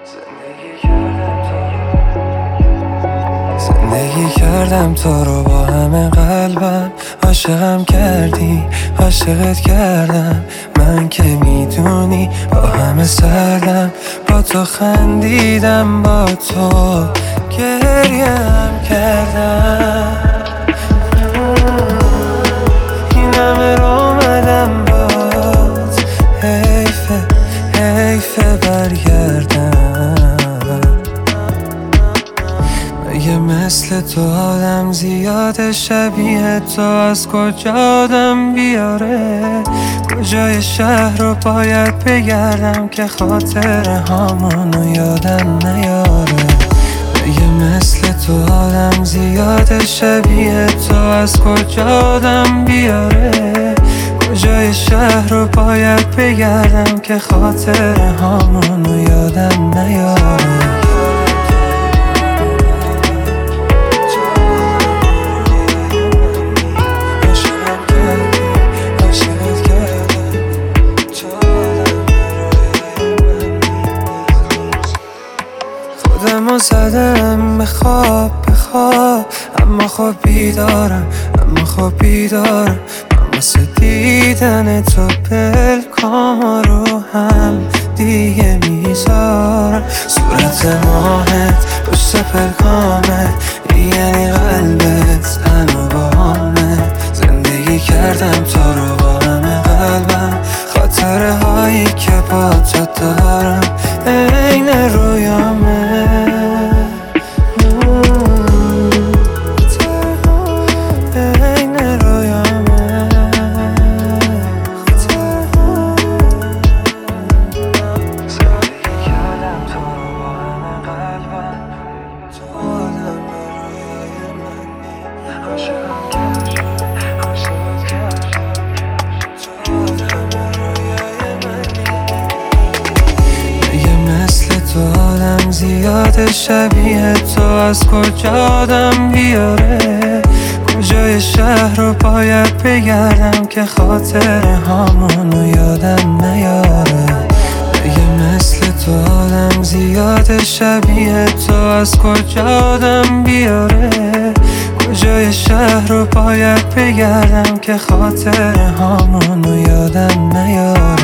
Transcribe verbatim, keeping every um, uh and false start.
زندگی کردم تو رو با همه قلبم، عاشقم کردی عاشقت کردم، من که میدونی با همه سردم، با تو خندیدم با تو گریم کردم، این همه رو اومدم بات، حیفه حیفه برگردم. مگه مثل تو آدم زیاد شبیه تو از کجا آدم بیاره؟ کجای شهر رو باید بگردم که خاطر هامونو یادم نیاره؟ مگه مثل تو آدم زیاد شبیه تو از کجا آدم بیاره؟ کجای شهر رو باید بگردم که خاطر هامونو یادم نیاره؟ خودمو زدم به خواب به خواب، اما خب بیدارم اما خب بیدارم، من واسه دیدن تو پلکام رو هم دیگه میذارم. صورت ماهت پشت پلکامت یعنی قلبت تنها با همه، زندگی کردم تو رو با همه قلبم، خاطره هایی که با تو دارم عین رویامه. زیاد شبیه تو از کجا آدم بیاره؟ کجای شهر رو باید بگردم که خاطر هامونو یادم نیاره؟ مگه مثل تو آدم زیاد شبیه تو از کجا آدم بیاره؟ کجای شهر رو باید بگردم که خاطر هامونو یادم نیاره؟